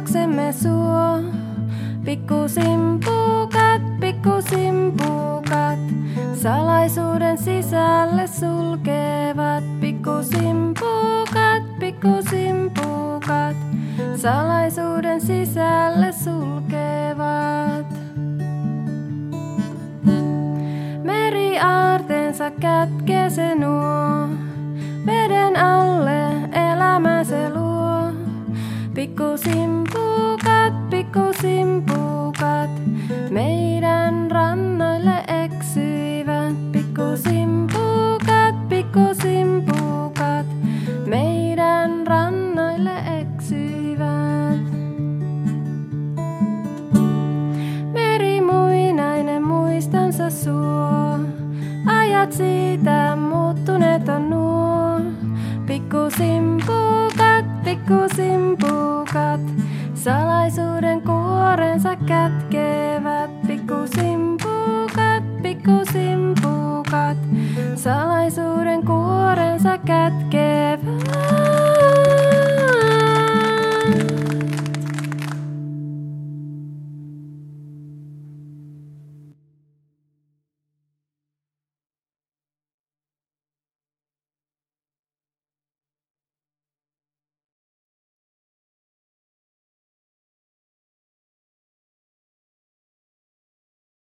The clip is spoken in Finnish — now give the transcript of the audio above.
luoksemme suo. Pikkusimpukat, salaisuuden sisälle sulkevat. Pikkusimpukat, salaisuuden sisälle sulkevat. Meri aarteensa kätkee se nuo, veden alle elämä se luo. Pikkusimpukat, meidän rannoille eksyivät. Pikkusimpukat, meidän rannoille eksyivät. Meri muinainen muistansa suo, ajat siitä muuttuneet on nuo. Pikkusimpukat, salaisuuden kuorensa kätkevät. Pikkusimpukat, salaisuuden kuorensa kätkevät.